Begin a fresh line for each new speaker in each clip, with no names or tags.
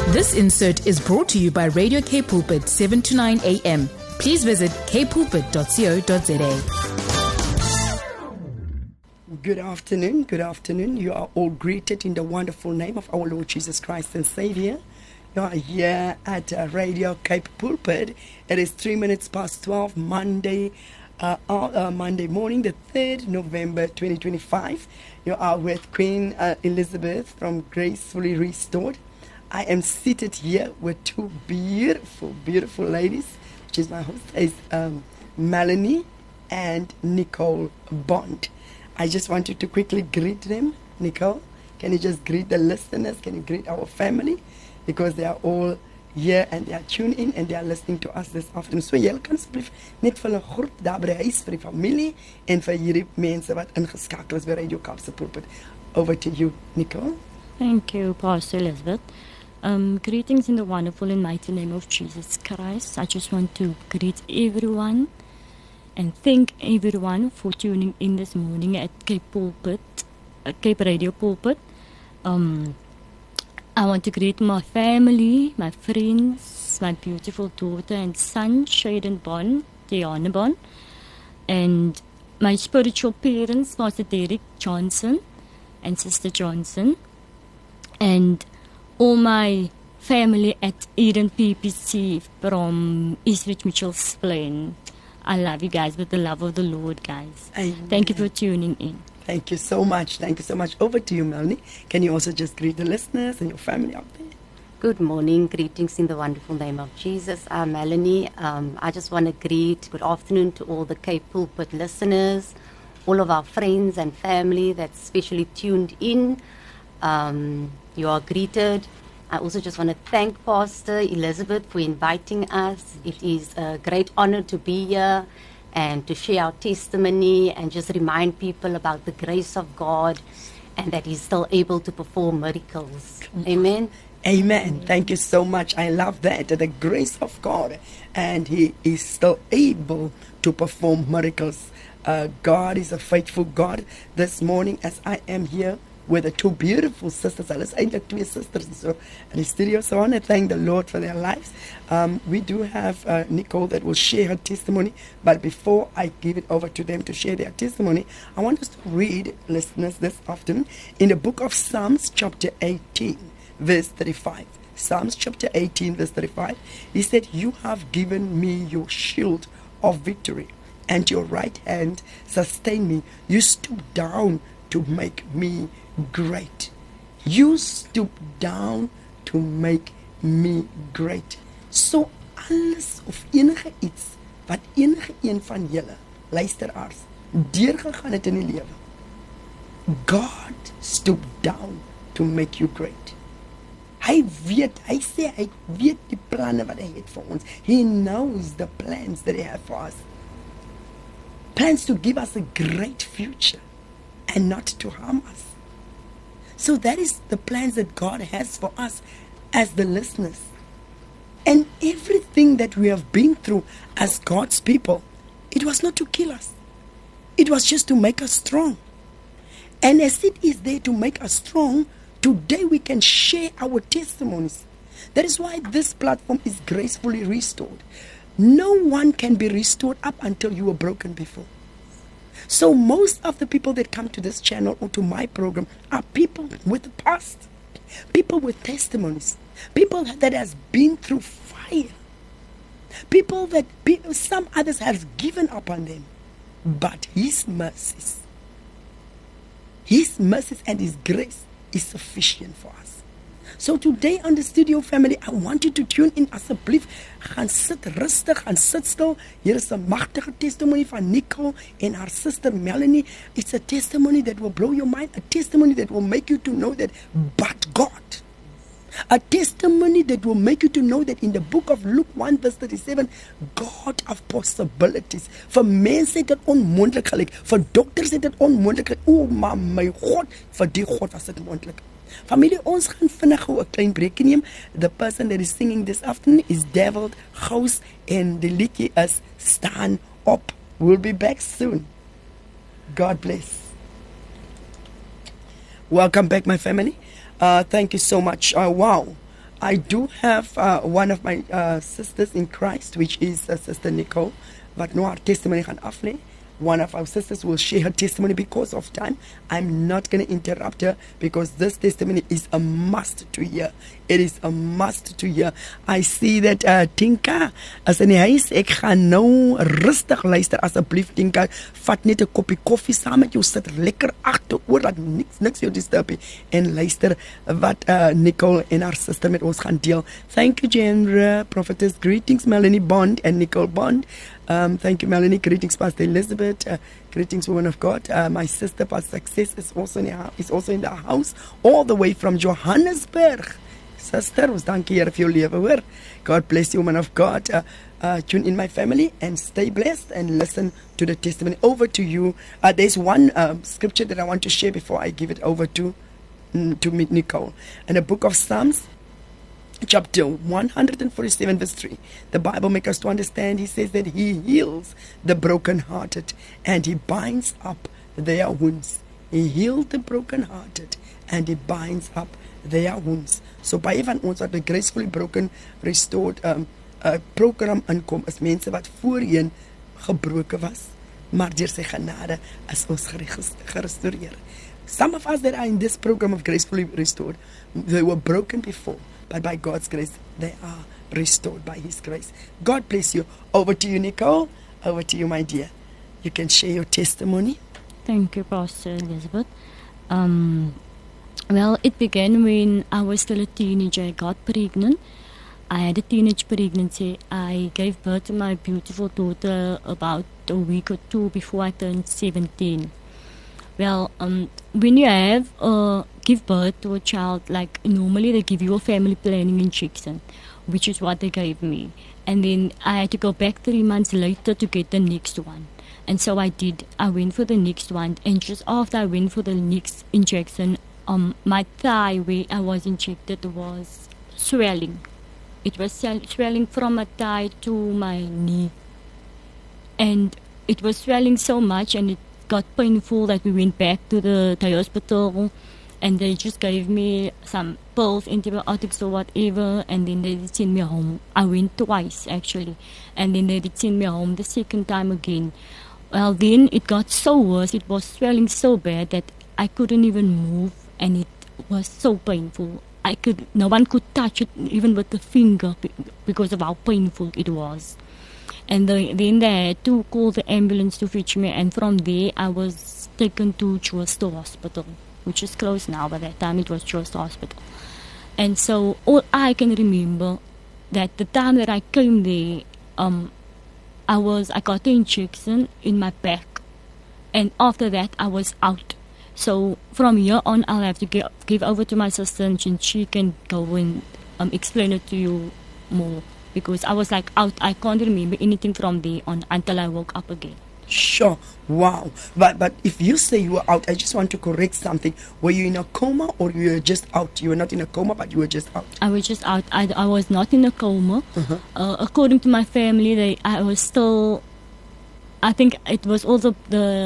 This insert is brought to you by Radio K Pulpit 7 to 9 a.m. Please visit kpulpit.co.za.
Good afternoon. Good afternoon. You are all greeted in the wonderful name of our Lord Jesus Christ and Savior. You are here at Radio K Pulpit. It is 3 minutes past 12, Monday morning, the 3rd November 2025. You are with Queen Elizabeth from Gracefully Restored. I am seated here with two beautiful, beautiful ladies, which is my host, is Melanie and Nicole Bond. I just want you to quickly greet them. Nicole, can you just greet the listeners? Can you greet our family? Because they are all here and they are tuned in and they are listening to us this afternoon. So jy kan asseblief net vir 'n groet daar by die huis vir die familie en vir hierdie mense wat ingeskakel is by Radio Kaapse Pulpit. Over to you, Nicole.
Thank you, Pastor Elizabeth. Greetings in the wonderful and mighty name of Jesus Christ. I just want to greet everyone and thank everyone for tuning in this morning at Cape Pulpit, Cape Radio Pulpit. I want to greet my family, my friends, my beautiful daughter and son, Shaden Bond, Diana Bond, and my spiritual parents, Pastor Derek Johnson and Sister Johnson, and all my family at Eden PPC from Eastridge Mitchell's Plain. I love you guys with the love of the Lord, guys.
Amen.
Thank you for tuning in.
Thank you so much. Thank you so much. Over to you, Melanie. Can you also just greet the listeners and your family out there?
Good morning. Greetings in the wonderful name of Jesus. I'm Melanie. I just want to greet good afternoon to all the Cape Pulpit listeners, all of our friends and family that's specially tuned in. You are greeted. I also just want to thank Pastor Elizabeth for inviting us. It is a great honor to be here and to share our testimony and just remind people about the grace of God and that He's still able to perform miracles. Amen.
Amen. Thank you so much. I love that. The grace of God, and He is still able to perform miracles. God is a faithful God. This morning, as I am here with the two beautiful sisters, let's say the two sisters so in the studio. So I want to thank the Lord for their lives. We do have Nicole that will share her testimony, but before I give it over to them to share their testimony, I want us to read, listeners, this afternoon in the book of Psalms chapter 18 verse 35. Psalms chapter 18 verse 35. He said, "You have given me your shield of victory, and your right hand sustain me. You stoop down to make me great." You stoop down to make me great. So alles of enige iets wat enige een van julle luisteraars deurgegaan het in die lewe, God stoop down to make you great. Hy sê hy weet die planne wat hy het vir ons. He knows the plans that he has for us. Plans to give us a great future and not to harm us. So that is the plans that God has for us as the listeners. And everything that we have been through as God's people, it was not to kill us. It was just to make us strong. And as it is there to make us strong, today we can share our testimonies. That is why this platform is gracefully restored. No one can be restored up until you were broken before. So most of the people that come to this channel or to my program are people with the past, people with testimonies, people that has been through fire, people that some others have given up on them, but His mercies and His grace is sufficient for us. So today on the studio family, I want you to tune in asseblief. Gaan sit rustig, gaan sit stil. Hier is 'n magtige testimony van Nicole and her sister Melanie. It's a testimony that will blow your mind, a testimony that will make you to know that but God. A testimony that will make you to know that in the book of Luke 1 verse 37, God of possibilities. Vir mense het dit onmoontlik gelyk, vir dokters het dit onmoontlik gelyk. O my God, vir die God was dit moontlik. Familie, ons gaan vinnig 'n klein breekie neem. The person that is singing this afternoon is David Gous en die liedjie is Staan Op. We'll be back soon. God bless. Welcome back, my family. Thank you so much. Wow. I do have one of my sisters in Christ, which is Sister Nicole, wat nou haar testimony gaan aflê. One of our sisters will share her testimony. Because of time, I'm not going to interrupt her, because this testimony is a must to hear. It is a must to hear. I see that Tinka is in die huis. Ek gaan nou rustig luister. Asseblief Tinka, vat net 'n koppie koffie saam met jou, sit lekker agteroor, dat niks jou disturb nie, en luister wat Nicole en haar sister met ons gaan deel. Thank you, Genre, Prophetess. Greetings, Melanie Bond and Nicole Bond. Thank you, Melanie. Greetings, Pastor Elizabeth. Greetings, woman of God. My sister, Pastor Success, is also in the house, all the way from Johannesburg. Sister, ons dankie Here vir jou lewe, hoor. God bless you, woman of God. Tune in, my family, and stay blessed and listen to the testimony. Over to you. There's one scripture that I want to share before I give it over to Nicole. In the book of Psalms, chapter 147 verse 3, the Bible makes us to understand. He says that he heals the brokenhearted and he binds up their wounds. He healed the brokenhearted and he binds up their wounds. So baie van ons wat by Gracefully Broken Restored program inkom, is mense wat voorheen gebroken was, maar deur sy genade is ons gerestoreer. Some of us that are in this program of Gracefully Restored, they were broken before, but by God's grace, they are restored by His grace. God bless you. Over to you, Nicole. Over to you, my dear. You can share your testimony.
Thank you, Pastor Elizabeth. Well, it began when I was still a teenager. I got pregnant. I had a teenage pregnancy. I gave birth to my beautiful daughter about a week or two before I turned 17. Well, when you give birth to a child, like normally they give you a family planning injection, which is what they gave me. And then I had to go back 3 months later to get the next one. And so I did. I went for the next one. And just after I went for the next injection, my thigh where I was injected was swelling. It was swelling from my thigh to my knee. And it was swelling so much, and it got painful that we went back to the hospital, and they just gave me some pills, antibiotics or whatever, and then they did send me home. I went twice actually, and then they did send me home the second time again. Well, then it got so worse. It was swelling so bad that I couldn't even move, and it was so painful. No one could touch it even with a finger because of how painful it was. And then they had to call the ambulance to fetch me, and from there I was taken to Chester Hospital, which is closed now. By that time it was Chester Hospital. And so all I can remember that the time that I came there, I got the injection in my back, and after that I was out. So from here on, I'll have to give over to my sister, and she can go and explain it to you more, because I was like out. I can't remember anything from there on until I woke up again.
Sure. Wow. But if you say you were out, I just want to correct something. Were you in a coma, or you were just out? You were not in a coma, but you were just out. I
was just out. I was not in a coma. According to my family, I was still. I think it was all the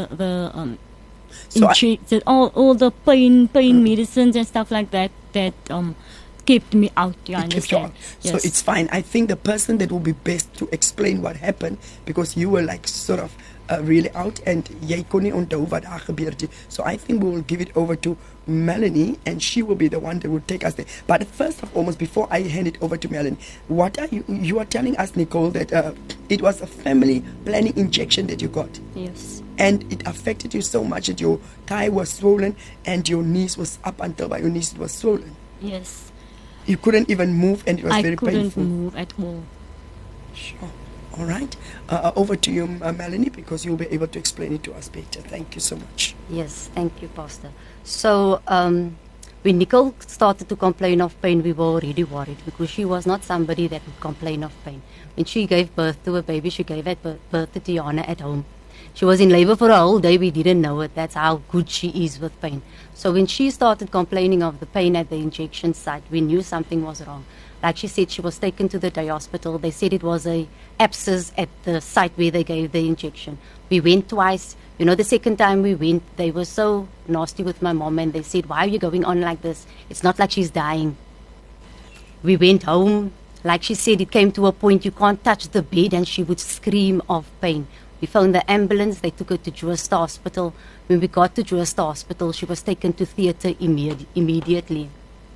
all the pain medicines and stuff like that kept me out. You understand?
Yes. So it's fine. I think the person that will be best to explain what happened, because you were like sort of really out, and jy kon nie onthou wat daar gebeur het. So I think we will give it over to Melanie, and she will be the one that will take us there. But first of all, before I hand it over to Melanie, what are you are telling us, Nicole, that it was a family planning injection that you got?
Yes.
And it affected you so much that your thigh was swollen and your knees was up until by your knees it was swollen.
Yes.
You couldn't even move, and it was very painful.
I couldn't move at all.
Sure. All right. Over to you, Melanie, because you'll be able to explain it to us better. Thank you so much.
Yes, thank you, Pastor. So when Nicole started to complain of pain, we were already worried, because she was not somebody that would complain of pain. When she gave birth to a baby, she gave birth to Tiana at home. She was in labor for a whole day. We didn't know it. That's how good she is with pain. So when she started complaining of the pain at the injection site, we knew something was wrong. Like she said, she was taken to the day hospital. They said it was a abscess at the site where they gave the injection. We went twice. You know, the second time we went, they were so nasty with my mom, and they said, "Why are you going on like this? It's not like she's dying." We went home. Like she said, it came to a point you can't touch the bed and she would scream of pain. We phoned the ambulance. They took her to Jooste Hospital. When we got to Jooste Hospital, she was taken to theatre immediately.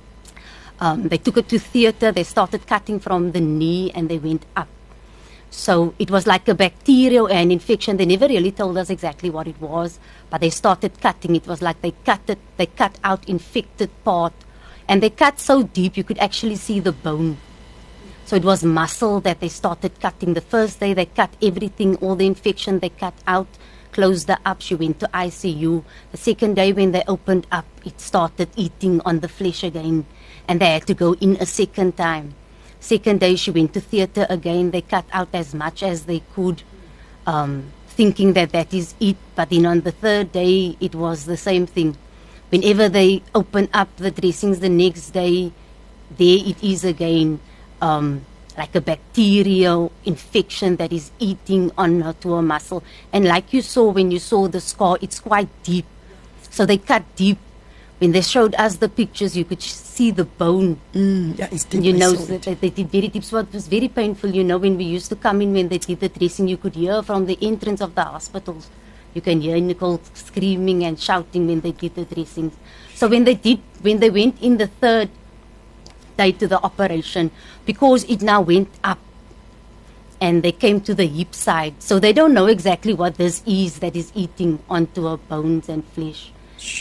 They took her to theatre. They started cutting from the knee and they went up. So it was like a bacterial and infection. They never really told us exactly what it was, but they started cutting. It was like they cut out infected part, and they cut so deep you could actually see the bone. So it was muscle that they started cutting. The first day they cut everything, all the infection they cut out, closed her up. She went to ICU. The second day when they opened up, it started eating on the flesh again, and they had to go in a second time. Second day she went to theatre again. They cut out as much as they could, thinking that is it. But then on the third day, it was the same thing. Whenever they open up the dressings the next day, there it is again, like a bacterial infection that is eating on her to her muscle. And like you saw when you saw the scar, it's quite deep. So they cut deep. When they showed us the pictures, you could see the bone.
Yeah, it's deep.
You know, they did very deep. So it was very painful, you know, when we used to come in, when they did the dressing, you could hear from the entrance of the hospitals. You can hear Nicole screaming and shouting when they did the dressings. So when they went in the third day to the operation, because it now went up and they came to the hip side, so they don't know exactly what this is that is eating onto her bones and flesh.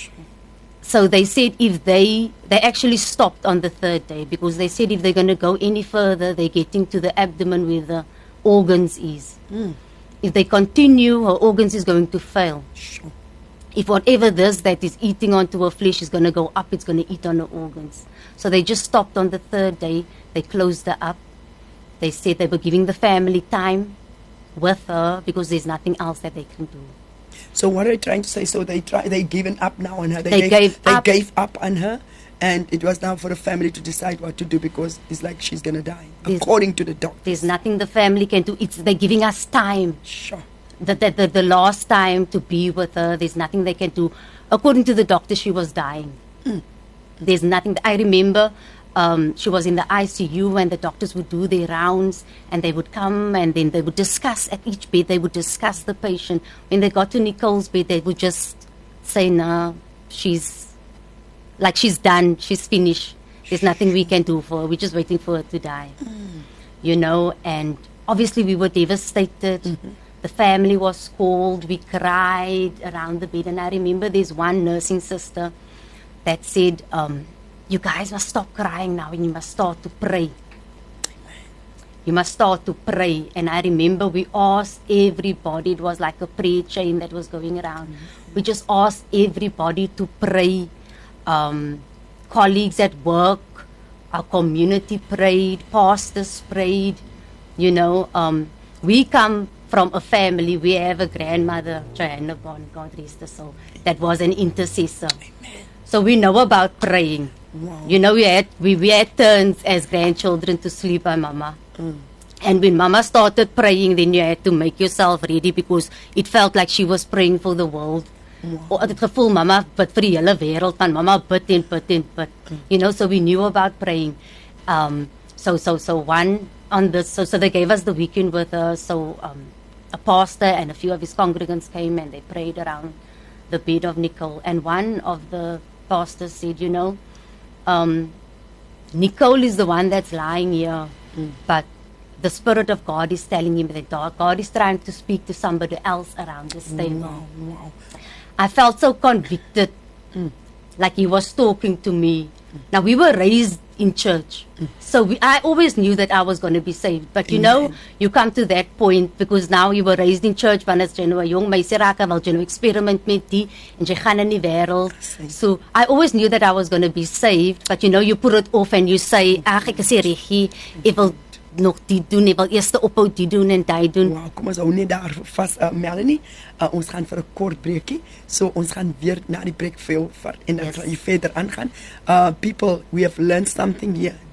So they said if they actually stopped on the third day, because they said if they're going to go any further, they're getting to the abdomen where the organs is. If they continue, her organs is going to fail.
Sure.
If whatever this that is eating onto her flesh is going to go up, it's going to eat on her organs. So they just stopped on the third day. They closed her up. They said they were giving the family time with her because there's nothing else that they can do.
So what are you trying to say? So they given up now on her.
They gave
up on her, and it was now for the family to decide what to do, because it's like she's gonna die, according to the doctor.
There's nothing the family can do. They're giving us time.
Sure.
The last time to be with her. There's nothing they can do. According to the doctor, she was dying. There's nothing. I remember she was in the ICU, and the doctors would do their rounds, and they would come, and then they would discuss at each bed. They would discuss the patient. When they got to Nicole's bed, they would just say, "No, she's done. She's finished. There's nothing we can do for her. We're just waiting for her to die." You know, and obviously we were devastated. The family was called. We cried around the bed, and I remember there's one nursing sister that said, "You guys must stop crying now, and you must start to pray. You must start to pray." And I remember we asked everybody, it was like a prayer chain that was going around. We just asked everybody to pray. Colleagues at work, our community prayed, pastors prayed. You know, we come from a family, we have a grandmother, Johanna Bond, God rest her soul, that was an intercessor.
Amen.
So we know about praying.
Wow.
You know, we had turns as grandchildren to sleep by Mama. And when Mama started praying, then you had to make yourself ready, because it felt like she was praying for the world. Or het gevoel, Mama bid vir die hele wêreld, van Mama bid en bid en bid. You know, so we knew about praying. So one on this, so they gave us the weekend with her. So a pastor and a few of his congregants came, and they prayed around the bed of Nicole. And one of the pastors said, you know, Nicole is the one that's lying here, but the Spirit of God is telling him that God is trying to speak to somebody else around this table.
Wow.
I felt so convicted, like he was talking to me. Now, we were raised in church, so I always knew that I was going to be saved. But you know, you come to that point, because now you were raised in church, want as jy nou 'n jong meisie raak, wil jy nou experiment met die, en jy gaan in die wêreld. So I always knew that I was going to be saved, but you know, you put it off and you say, ag, ek is regie, ek wil nog die doen, ek wil eers ophou die doen en die doen.
Wow, kom ons hou net daar vas, Melanie. Ons gaan vir 'n kort breekie. So ons gaan weer na die break veel en dan kan jy verder aangaan. People, we have learned something here.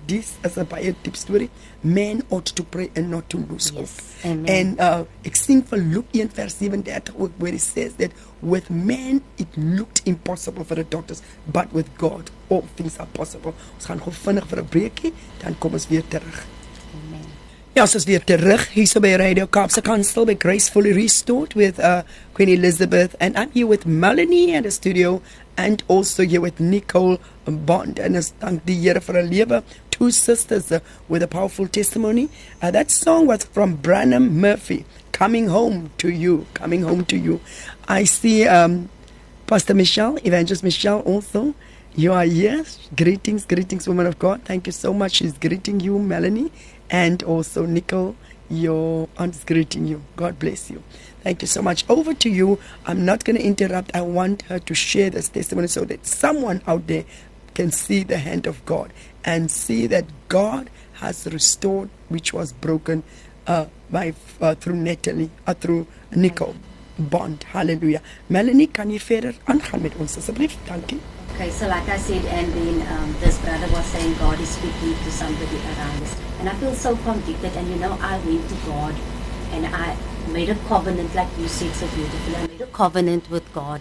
this is a baie diep storie. Men ought to pray and not to lose hope.
Amen.
And ek sien van Luke 1 vers 37 ook, where it says that with men it looked impossible for the doctors, but with God all things are possible. Ons gaan gou vinnig vir 'n breekie, dan kom ons weer terug.
Amen.
Ja, ons is weer terug hier so by Radio Kaapse Kansel by Gracefully Restored with Queen Elizabeth, and I'm here with Melanie in the studio and also here with Nicole Bond, and ons dank die Here vir 'n lewe, two sisters with a powerful testimony. That song was from Branham Murphy, Coming Home to You, Coming Home to You. I see Pastor Michelle, Evangelist Michelle also. You are here. Greetings, greetings, woman of God. Thank you so much. She's greeting you, Melanie. And also Nicole, your aunt is greeting you. God bless you. Thank you so much. Over to you. I'm not going to interrupt. I want her to share this testimony so that someone out there can see the hand of God and see that God has restored which was broken through Natalie, through Nicole Bond. Hallelujah. Melanie, kan jy verder aangaan met ons asseblief? Dankie.
Okay, so like I said, and then this brother was saying God is speaking to somebody around us. And I feel so convicted. And you know, I went to God and I made a covenant, like you said so beautifully. I made a covenant with God.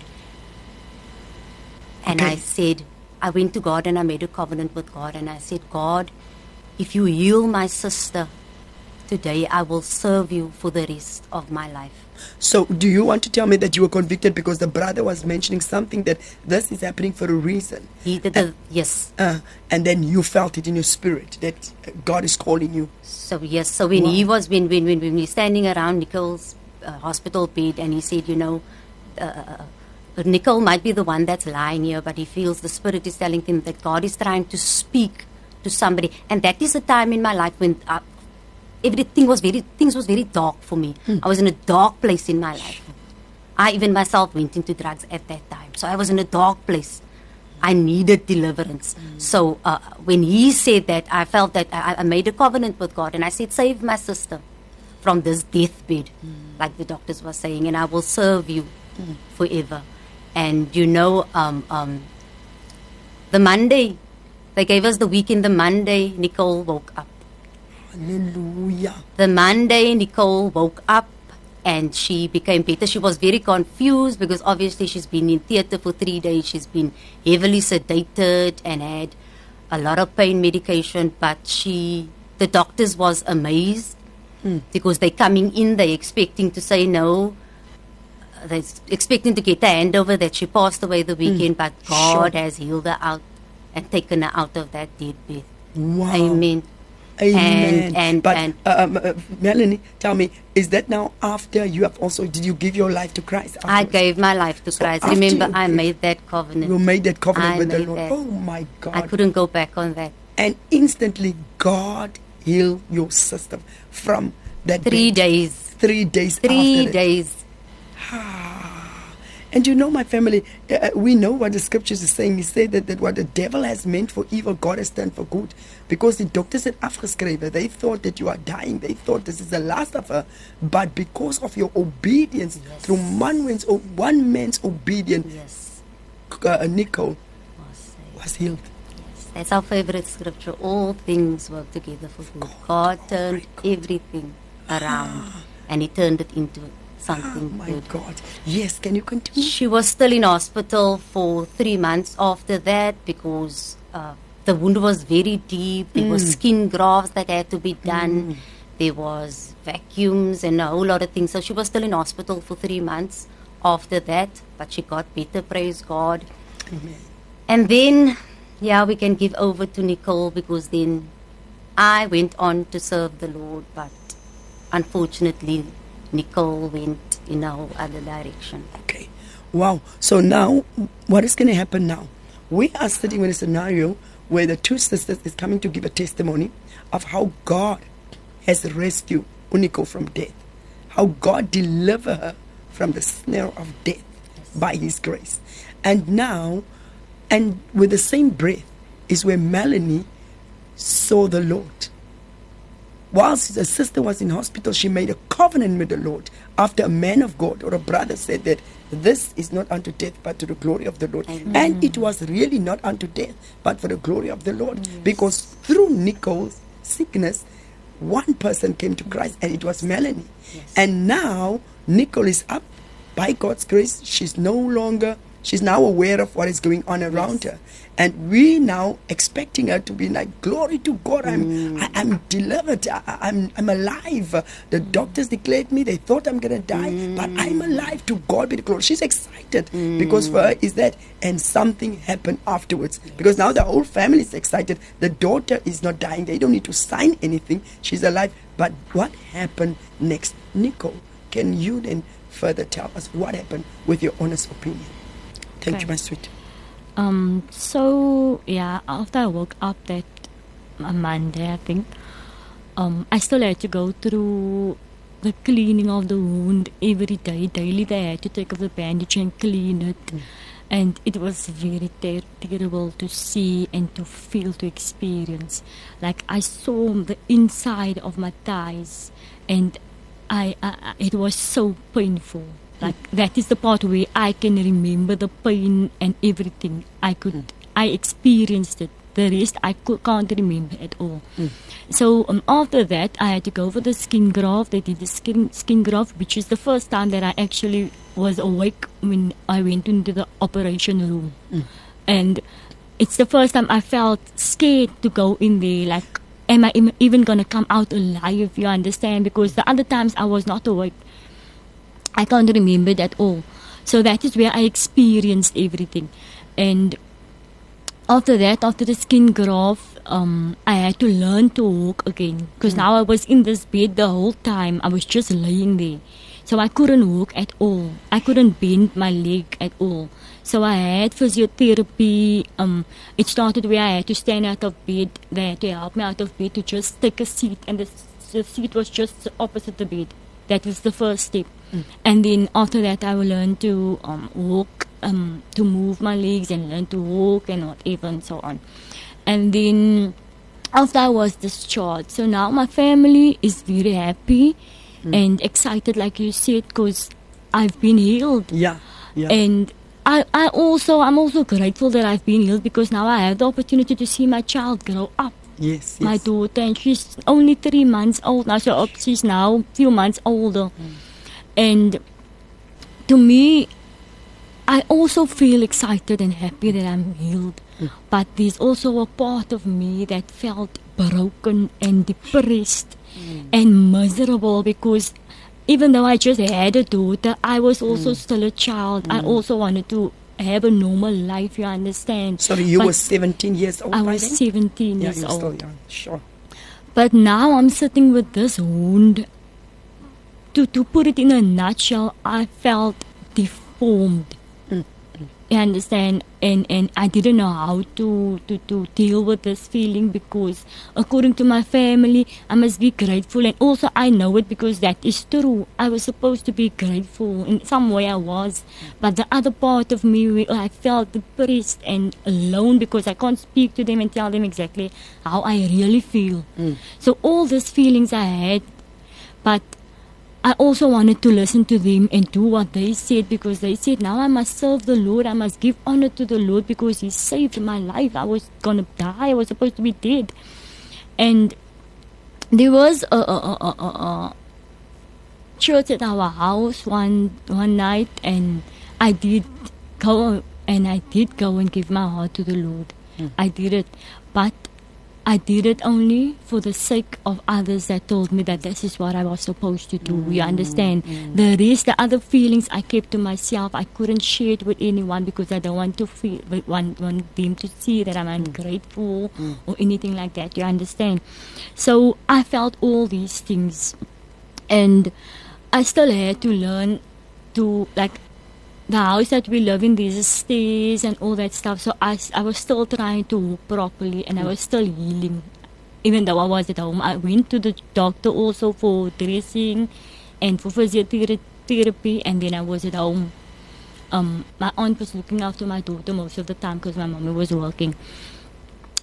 And
Okay.
I said, I went to God and I made a covenant with God. And I said, God, if you heal my sister today, I will serve you for the rest of my life.
So, do you want to tell me that you were convicted because the brother was mentioning something that this is happening for a reason?
He did yes.
And then you felt it in your spirit that God is calling you.
So yes, so when he was when we're standing around Nicole's hospital bed, and he said, you know, Nicole might be the one that's lying here, but he feels the Spirit is telling him that God is trying to speak to somebody, and that is a time in my life when things was very dark for me. I was in a dark place in my life. I even myself went into drugs at that time, so I was in a dark place. I needed deliverance. So when he said that, I felt that I made a covenant with God, and I said, save my sister from this deathbed, like the doctors were saying, and I will serve you forever. And you know, the Monday, they gave us the weekend, the Monday, Nicole woke up.
Hallelujah.
The Monday, Nicole woke up and she became better. She was very confused because obviously she's been in theater for 3 days. She's been heavily sedated and had a lot of pain medication. But the doctors was amazed because they coming in, they expecting to say no. They're expecting to get a handover that she passed away the weekend, but God has healed her out and taken her out of that deathbed.
Wow.
Amen.
Amen. But
And
Melanie, tell me, is that now after you have also, did you give your life to Christ?
I
afterwards?
gave my life to
So
Christ.
after
Remember,
you
I
gave-
made that covenant.
You made that covenant
I
with the
made
Lord.
that.
Oh my God.
I couldn't go back on that.
And instantly God healed your sister from that
3
bed.
days.
3 days
3
after that.
days.
And you know, my family, we know what the scriptures is saying. He said that what the devil has meant for evil, God has turned for good. Because the doctors had afgeskreven. They thought that you are dying. They thought this is the last of her. But because of your obedience, through one man's obedience,
Yes.
Nicole
Was saved.
was healed.
Yes. That's our favorite scripture. All things work together for good. God turned everything around and He turned it into
Oh
something
my
good.
God. Yes, can you continue?
She was still in hospital for 3 months after that because the wound was very deep. There was skin grafts that had to be done. There was vacuums and a whole lot of things. So she was still in hospital for 3 months after that, but she got better, praise God.
Amen.
And then, we can give over to Nicole because then I went on to serve the Lord, but unfortunately, Nicole went in a whole other direction.
Okay. Wow. So now, what is going to happen now? We are sitting in a scenario where the two sisters is coming to give a testimony of how God has rescued Unico from death, how God delivered her from the snare of death by His grace. And now, and with the same breath, is where Melanie saw the Lord. whilst the sister was in hospital, she made a covenant with the Lord after a man of God or a brother said that this is not unto death but to the glory of the Lord.
Amen.
And it was really not unto death but for the glory of the Lord, because through Nicole's sickness, one person came to Christ, and it was Melanie.
Yes.
And now Nicole is up by God's grace. She's now aware of what is going on around her, and we now expecting her to be like, glory to God, I'm delivered, I'm alive. The doctors declared me, they thought I'm gonna die, but I'm alive. To God be the glory. She's excited because for her is that, and something happened afterwards, because now the whole family is excited. The daughter is not dying, they don't need to sign anything, she's alive. But what happened next? Nicole, can you then further tell us what happened with your honest opinion? Thank you, my sweet.
So yeah, after I woke up that Monday, I think, I still had to go through the cleaning of the wound every day. Daily, they had to take off the bandage and clean it, and it was very terrible to see and to feel, to experience. Like, I saw the inside of my thighs, and I it was so painful. Like, that is the part where I can remember the pain and everything. I experienced it. The rest I can't remember at all. So after that, I had to go for the skin graft. They did the skin graft, which is the first time that I actually was awake when I went into the operation room. And it's the first time I felt scared to go in there. Like, am I even going to come out alive, you understand? Because the other times I was not awake. I can't remember it at all. So that is where I experienced everything. And after that, after the skin graft, I had to learn to walk again. Because now I was in this bed the whole time. I was just laying there. So I couldn't walk at all. I couldn't bend my leg at all. So I had physiotherapy. It started where I had to stand out of bed. They had to help me out of bed to just take a seat. And the seat was just opposite the bed. That was the first step. And then after that, I will learn to walk, to move my legs and learn to walk and whatever and so on. And then after I was discharged, so now my family is very happy and excited, like you said, because I've been healed.
Yeah.
And I'm also grateful that I've been healed, because now I have the opportunity to see my child grow up.
Yes.
My daughter, and she's only 3 months old now, so she's now a few months older. And to me, I also feel excited and happy that I'm healed. But there's also a part of me that felt broken and depressed and miserable, because even though I just had a daughter, I was also still a child. I also wanted to have a normal life, you understand.
Sorry, you were 17 years old.
I was 17
Yeah,
years
you're
old.
still young. Sure.
But now I'm sitting with this wound. To put it in a nutshell, I felt deformed. You understand? And I didn't know how to deal with this feeling, because according to my family, I must be grateful. And also I know it because that is true. I was supposed to be grateful. In some way I was. But the other part of me, where I felt depressed and alone, because I can't speak to them and tell them exactly how I really feel. So all these feelings I had, but I also wanted to listen to them and do what they said, because they said, now I must serve the Lord. I must give honor to the Lord, because He saved my life. I was going to die. I was supposed to be dead. And there was a church at our house one night, and I did go and give my heart to the Lord. I did it. But I did it only for the sake of others that told me that this is what I was supposed to do. You understand? The rest, the other feelings I kept to myself. I couldn't share it with anyone, because I don't want to want them to see that I'm ungrateful or anything like that. You understand? So I felt all these things, and I still had to learn to, like, the house that we live in, there's stairs and all that stuff. So I was still trying to walk properly, and I was still healing. Even though I was at home, I went to the doctor also for dressing and for physiotherapy, and then I was at home. My aunt was looking after my daughter most of the time, because my mommy was working.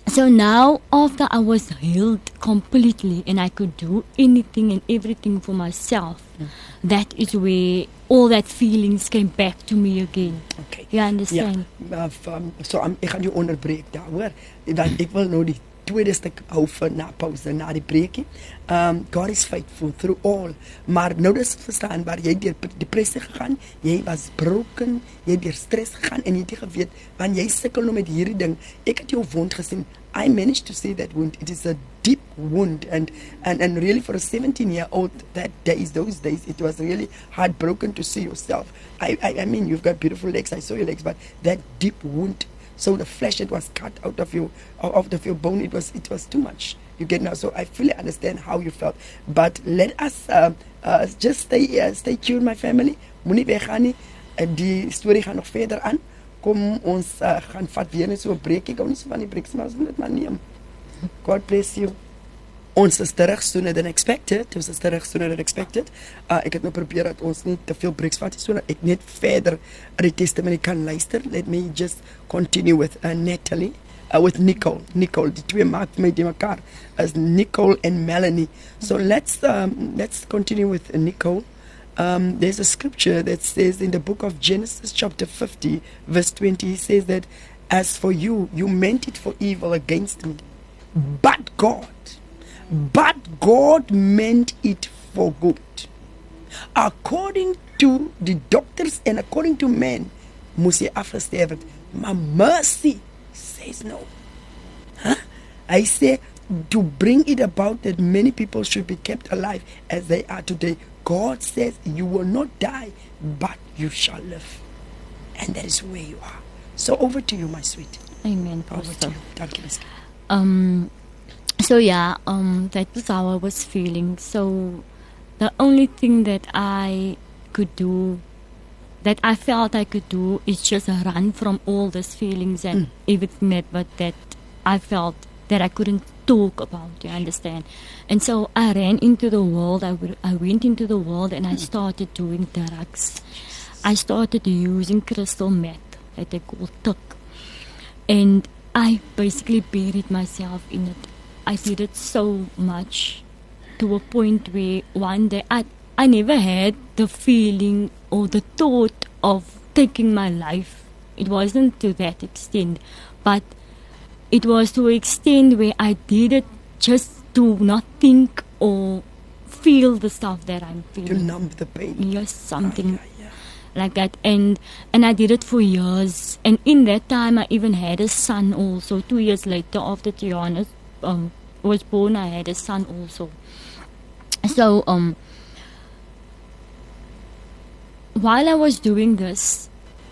So now, after I was healed completely and I could do anything and everything for myself, that is where all that feelings came back to me again.
Okay.
You understand?
Ja, ek gaan jou onderbreek daar, hoor. Dat ek wil nou die tweede stuk hou vir na pauze, na die breekie. God is faithful through all. Maar nou dis verstaan waar jy deur depressie gegaan, jy was broken, jy deur stress gegaan en jy het nie geweet want jy sukkel nou met hierdie ding. Ek het jou wond gesien. I managed to see that wound. It is a deep wound, and really for a 17-year-old, those days, it was really heartbroken to see yourself. I mean, you've got beautiful legs. I saw your legs, but that deep wound. So the flesh that was cut out of your bone, it was too much. You get now. So I fully understand how you felt. But let us just stay tuned, my family. Moenie weggaan nie. Die storie gaan nog verder aan. Kom ons gaan vat weer net so 'n breekie. Ek hou nie so van die breaks, maar ons moet dit maar neem. God bless you. Ons is terug sooner than expected. Ek het nou probeer dat ons nie te veel breaks vat nie, sodat ek net verder aan die testimony kan luister. Let me just continue with Natalie, with Nicole. Die twee maak my die mekaar as Nicole and Melanie. So let's continue with Nicole. There's a scripture that says in the book of Genesis chapter 50 verse 20, he says that as for you meant it for evil against me, but God meant it for good. According to the doctors and according to men, moes jy afgesterf het, maar mercy says no. I say to bring it about that many people should be kept alive as they are today. God says you will not die, but you shall live. And that is where you are. So over to you, my sweet.
Amen,
Over
Pastor.
to you. Thank you, Miss.
So yeah, that was how I was feeling. So the only thing that I could do, that I felt I could do, is just run from all these feelings and everything that I felt that I couldn't talk about, you understand? And so I ran into the world, I went into the world and I started doing drugs. I started using crystal meth, that they call tuk. And I basically buried myself in it. I did it so much to a point where one day I never had the feeling or the thought of taking my life. It wasn't to that extent, but it was to an extent where I did it just to not think or feel the stuff that I'm feeling.
To numb the pain.
Yes, something like that. And I did it for years. And in that time, I even had a son also. 2 years later, after Tiana was born, I had a son also. So while I was doing this,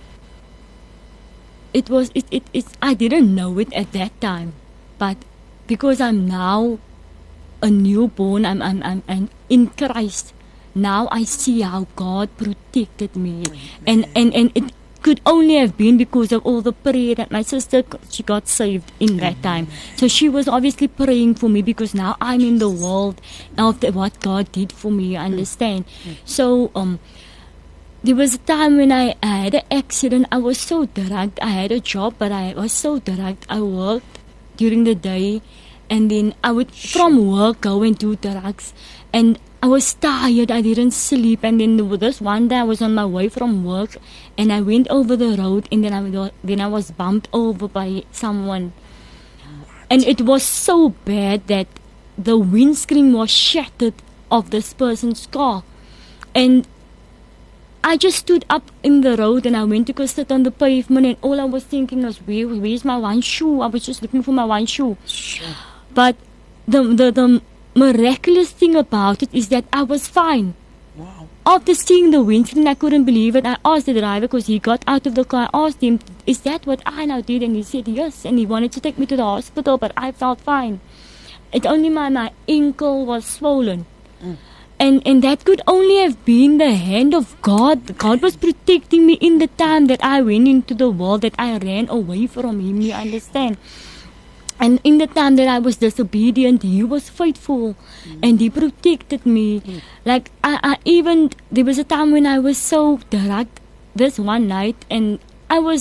I didn't know it at that time, but because I'm now a newborn, I'm in Christ. Now I see how God protected me, and it could only have been because of all the prayer that my sister, she got saved in that time. So she was obviously praying for me because now I'm in the world of what God did for me. You understand? So there was a time when I had an accident. I was so drugged. I had a job, but I was so drugged. I worked during the day, and then I would from work go and do drugs. And I was tired. I didn't sleep. And then this one day I was on my way from work, and I went over the road, and then I was bumped over by someone. And it was so bad that the windscreen was shattered of this person's car. And I just stood up in the road and I went to go sit on the pavement, and all I was thinking was, where's my one shoe? I was just looking for my one shoe. Sure. But the miraculous thing about it is that I was fine.
Wow.
After seeing the windscreen, I couldn't believe it. I asked the driver, because he got out of the car. I asked him, is that what I now did? And he said yes, and he wanted to take me to the hospital, but I felt fine. It only my ankle was swollen. And that could only have been the hand of God. God was protecting me in the time that I went into the world, that I ran away from Him, you understand? And in the time that I was disobedient, He was faithful and He protected me. Like, I even, there was a time when I was so drugged this one night, and I was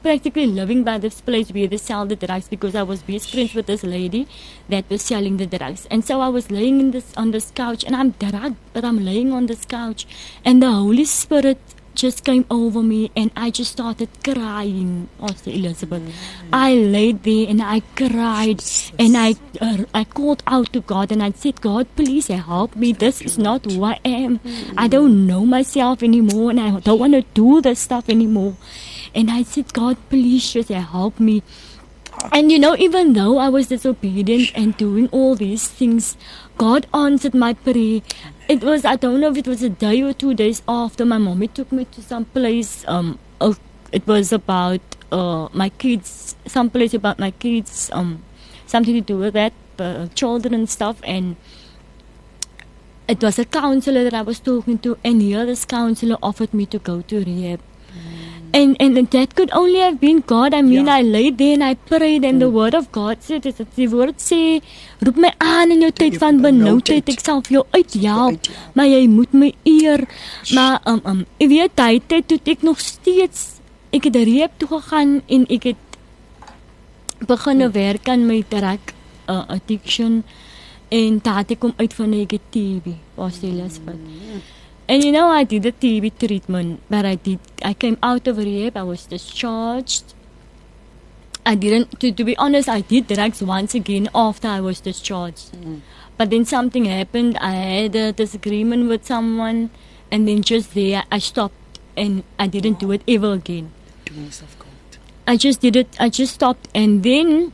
practically living by this place where they sell the drugs, because I was best friends with this lady that was selling the drugs. And so I was laying on this couch, and I'm drugged, but I'm laying on this couch, and the Holy Spirit just came over me, and I just started crying, Pastor Elizabeth. I laid there and I cried, and I called out to God, and I said, God, please help me. This is not who I am. I don't know myself anymore, and I don't want to do this stuff anymore. And I said, God, please just help me. And even though I was disobedient and doing all these things, God answered my prayer. It was, I don't know if it was a day or 2 days after, my mommy took me to some place. It was about my kids, some place about my kids, something to do with that, children and stuff. And it was a counselor that I was talking to, and here this counselor offered me to go to rehab. And that could only have been God. I mean, I laid there and I prayed, and the word of God said, die woord sê, roep my aan in jou tyd van benoudheid, ek sal vir jou uithelp, maar jy moet my eer. Maar ek weet, die tyd toe ek nog steeds, ek het rehab toe gegaan, en ek het begin werk aan my drug addiction, en daar ek kom uit van negativity, Pastor Elizabeth. And I did the TB treatment, but I came out of rehab, I was discharged. I didn't, to be honest, I did drugs once again after I was discharged. But then something happened, I had a disagreement with someone, and then just there, I stopped, and I didn't do it ever again.
Goodness of God.
I just did it, I just stopped, and then,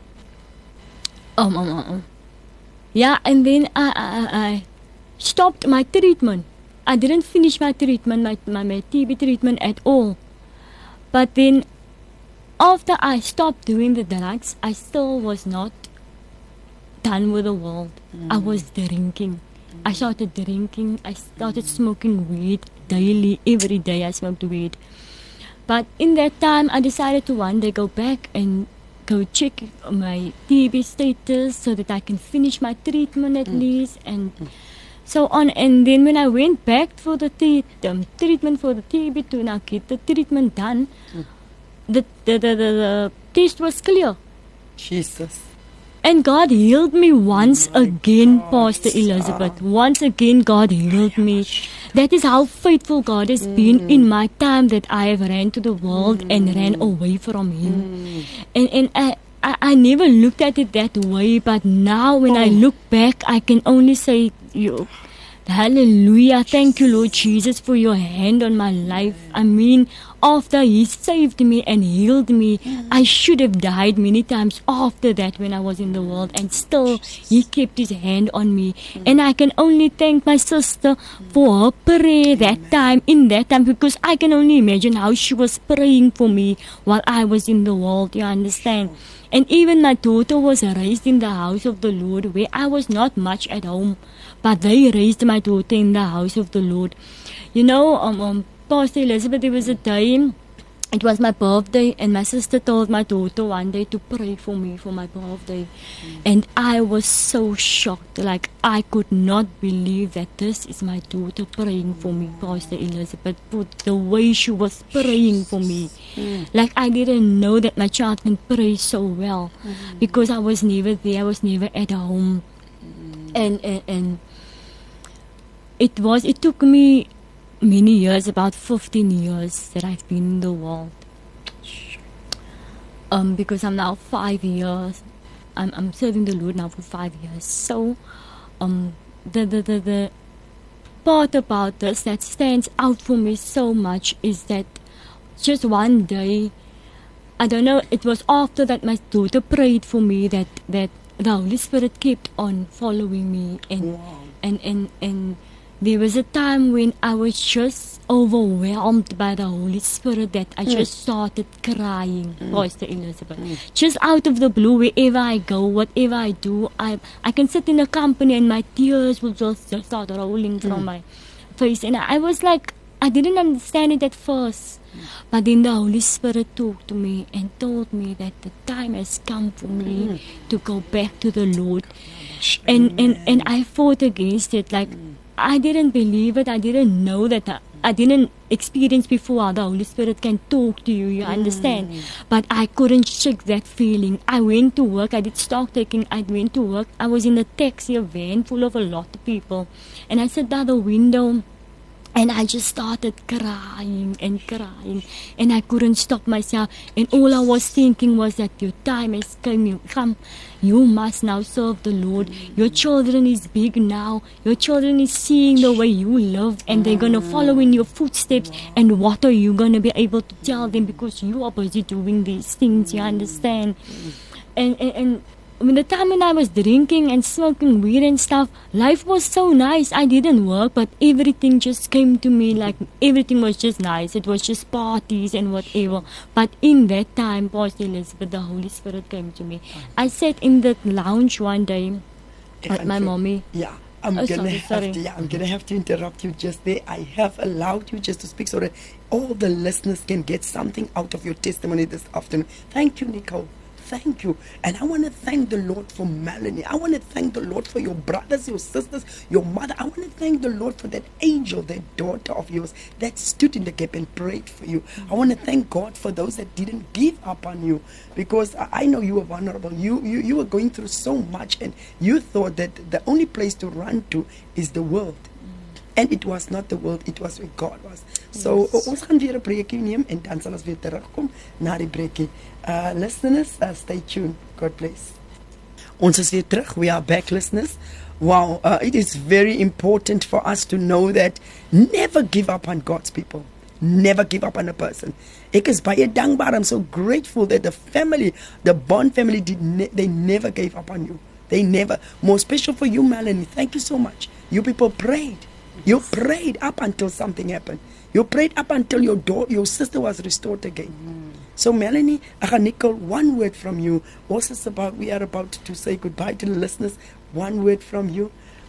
yeah, and then I stopped my treatment. I didn't finish my treatment, my TB treatment at all. But then, after I stopped doing the drugs, I still was not done with the world. I was drinking. I started drinking. I started smoking weed daily. Every day I smoked weed. But in that time, I decided to one day go back and go check my TB status so that I can finish my treatment at least, and so on. And then when I went back for the treatment for the TB to now get the treatment done, the test was clear.
Jesus.
And God healed me once again, Pastor Elizabeth. Once again, God healed me. That is how faithful God has been in my time that I have ran to the world and ran away from Him. And I never looked at it that way, but now when I look back, I can only say, hallelujah, thank you, Lord Jesus, for your hand on my life. I mean, after He saved me and healed me, I should have died many times after that when I was in the world, and still He kept His hand on me. And I can only thank my sister for her prayer in that time, because I can only imagine how she was praying for me while I was in the world, you understand? And even my daughter was raised in the house of the Lord, where I was not much at home, but they raised my daughter in the house of the Lord. Pastor Elizabeth, there was a day, it was my birthday, and my sister told my daughter one day to pray for me for my birthday. And I was so shocked, like I could not believe that this is my daughter praying for me, Pastor Elizabeth, but the way she was praying for me. Like I didn't know that my child can pray so well, because I was never there, I was never at home. And it took me many years, about 15 years that I've been in the world. Because I'm now 5 years. I'm serving the Lord now for 5 years. So, the part about this that stands out for me so much is that just one day, I don't know, it was after that my daughter prayed for me that the Holy Spirit kept on following me, and there was a time when I was just overwhelmed by the Holy Spirit that I just started crying, Pastor Elizabeth. Just out of the blue, wherever I go, whatever I do, I can sit in a company and my tears will just start rolling from my face. And I was like, I didn't understand it at first. But then the Holy Spirit talked to me and told me that the time has come for me to go back to the Lord. And I fought against it. Like, I didn't believe it. I didn't know that I didn't experience before how the Holy Spirit can talk to you, you understand? But I couldn't shake that feeling. I went to work, I did stock taking, I went to work. I was in a taxi, a van full of a lot of people. And I sat by the window and I just started crying and crying. And I couldn't stop myself. And all I was thinking was that your time has come. You must now serve the Lord. Your children is big now. Your children is seeing the way you live. And they're going to follow in your footsteps. And what are you going to be able to tell them? Because you are busy doing these things, you understand? And when the time when I was drinking and smoking weed and stuff, life was so nice. I didn't work, but everything just came to me, like everything was just nice. It was just parties and whatever. But in that time, Pastor Elizabeth, the Holy Spirit came to me. I sat in the lounge one day with my mommy.
Yeah. I'm gonna have to interrupt you just there. I have allowed you just to speak so that all the listeners can get something out of your testimony this afternoon. Thank you, Nicole. Thank you. And I want to thank the Lord for Melanie. I want to thank the Lord for your brothers, your sisters, your mother. I want to thank the Lord for that angel, that daughter of yours that stood in the gap and prayed for you. I want to thank God for those that didn't give up on you, because I know you were vulnerable. You were going through so much, and you thought that the only place to run to is the world. And it was not the world, it was where God was. So, ons gaan weer 'n breekie neem en dan sal ons weer terugkom na die breekie. Listeners, stay tuned. God bless. Ons is weer terug. We are back, listeners. Wow, it is very important for us to know that never give up on God's people. Never give up on a person. Ek is baie dankbaar. I'm so grateful that the family, the Bond family, they never gave up on you. They never. More special for you, Melanie. Thank you so much. You people prayed. You prayed up until something happened. You prayed up until your sister was restored again. So Melanie, Nicole, one word from you. We are about to say goodbye to the listeners. One word from you.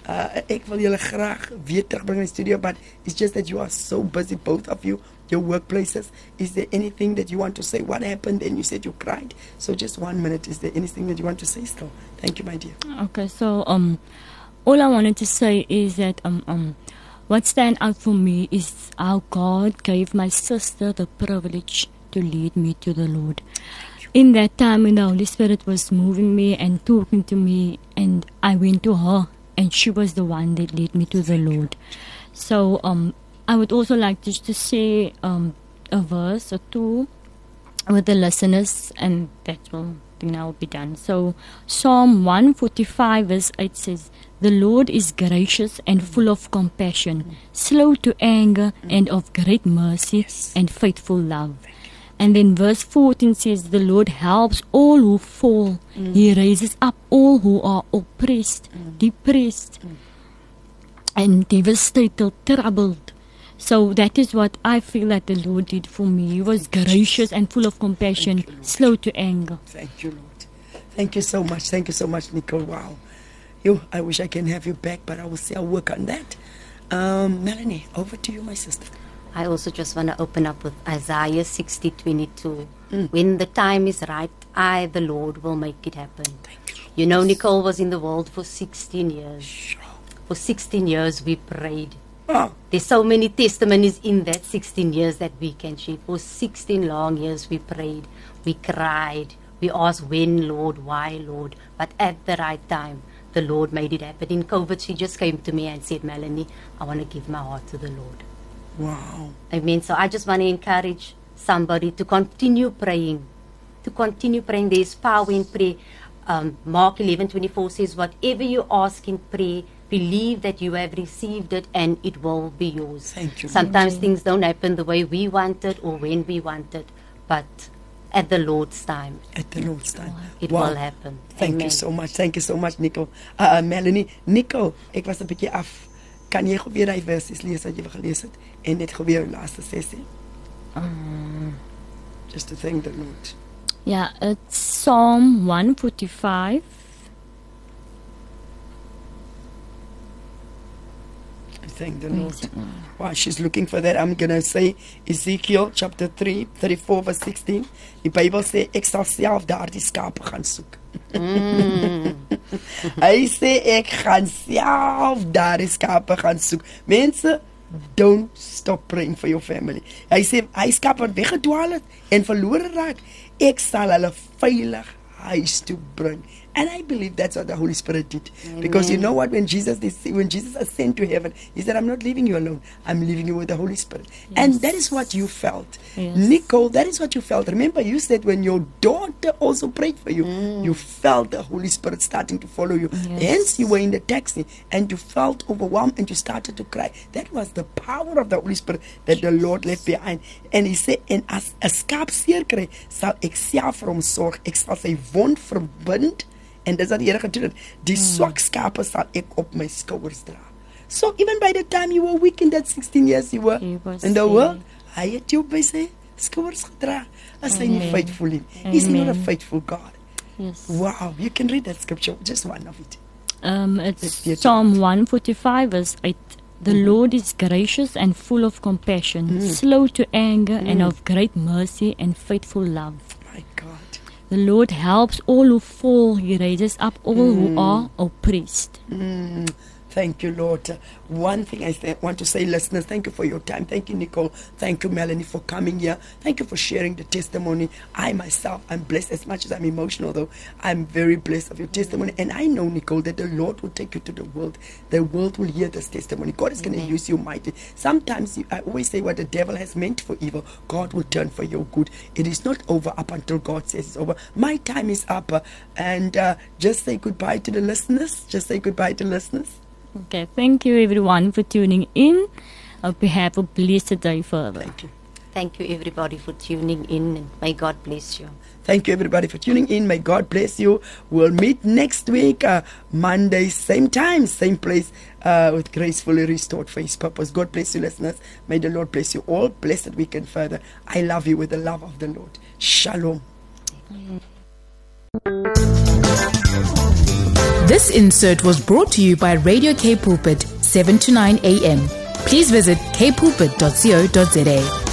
Ek wil julle graag weer terugbring in die studio, but it's just that you are so busy, both of you, your workplaces. Is there anything that you want to say? What happened? And you said you cried. So just 1 minute. Is there anything that you want to say still? Thank you, my dear.
Okay, so all I wanted to say is that what stand out for me is how God gave my sister the privilege to lead me to the Lord. In that time when the Holy Spirit was moving me and talking to me, and I went to her, and she was the one that led me to the Lord. So I would also like just to say a verse or two with the listeners, and that will now be done. So Psalm 145 verse 8 says, "The Lord is gracious and full of compassion, slow to anger and of great mercy and faithful love." And then verse 14 says, "The Lord helps all who fall. He raises up all who are oppressed, depressed, and devastated, troubled." So that is what I feel that the Lord did for me. He was gracious and full of compassion, slow to anger.
Thank you, Lord. Thank you so much. Thank you so much, Nicole. Wow. I wish I can have you back, but I will say I'll work on that. Melanie, over to you, my sister.
I also just want to open up with Isaiah 60:22. When the time is right, I, the Lord, will make it happen.
Thank you, Lord.
You know, Nicole was in the world for 16 years. For 16 years, we prayed. There's so many testimonies in that 16 years that we can share. For 16 long years, we prayed, we cried, we asked when, Lord, why, Lord. But at the right time, the Lord made it happen. In COVID, she just came to me and said, "Melanie, I want to give my heart to the Lord."
Wow.
Amen. So I just want to encourage somebody to continue praying. To continue praying. There's power in prayer. Mark 11:24 says, "Whatever you ask in prayer, believe that you have received it and it will be yours."
Thank you.
Sometimes things don't happen the way we want it or when we want it, but at the Lord's time.
At the Lord's time.
It will happen.
Thank
Amen.
you so much. Thank you so much, Nicole. Melanie, Nicole, ek was 'n bietjie af. Kan jy gou weer die versies lees wat jy gelees het en net gou weer die laaste sessie? Just to thank the Lord.
Yeah, it's Psalm 145.
Thank the Lord. While she's looking for that, I'm going to say Ezekiel chapter 3, 34 verse 16. Die Bybel sê, ek sal self daar die skape gaan soek. Hy sê, ek gaan self daar die skape gaan soek. Mense, don't stop praying for your family. Hy sê, hy skap wat weggedwaal het en verlore raak, ek sal hulle veilig huis toe bring. And I believe that's what the Holy Spirit did. Amen. Because you know what, when Jesus ascended to heaven, he said, I'm not leaving you alone, I'm leaving you with the Holy Spirit. Yes. And that is what you felt. Yes. Nicole, that is what you felt. Remember, you said when your daughter also prayed for you, you felt the Holy Spirit starting to follow you. Yes. Hence, you were in the taxi and you felt overwhelmed and you started to cry. That was the power of the Holy Spirit that the Lord left behind. And he said, en as 'n skaap seer kry, sal ek self vir hom sorg. Ek sal sy wond verbind. En dis wat die Here gedoen het. Die swak skape sal ek op my skouers dra. So even by the time you were weak in that 16 years you were in the world, hy het jou by sy skouers gedra. As hy nie faithful nie. He's not a faithful God.
Yes.
Wow, you can read that scripture, just one of it.
It's Psalm 145 verse 8. The Lord is gracious and full of compassion, slow to anger and of great mercy and faithful love.
My God.
The Lord helps all who fall. He raises up all who are oppressed.
Thank you, Lord. One thing I want to say, listeners, thank you for your time. Thank you, Nicole. Thank you, Melanie, for coming here. Thank you for sharing the testimony. I myself, I'm blessed. As much as I'm emotional, though, I'm very blessed of your testimony. And I know, Nicole, that the Lord will take you to the world. The world will hear this testimony. God is going to use you mightily. Sometimes, I always say what the devil has meant for evil, God will turn for your good. It is not over up until God says it's over. My time is up. And just say goodbye to the listeners. Just say goodbye to listeners.
Okay, thank you everyone for tuning in. Hope you have a blessed day further.
Thank you.
Thank you everybody for tuning in, and may God bless you.
Thank you everybody for tuning in. May God bless you. We'll meet next week, Monday, same time, same place, with Gracefully Restored for His purpose. God bless you, listeners. May the Lord bless you all. Blessed weekend further. I love you with the love of the Lord. Shalom.
This insert was brought to you by Radio K Pulpit, 7 to 9 a.m. Please visit kpulpit.co.za.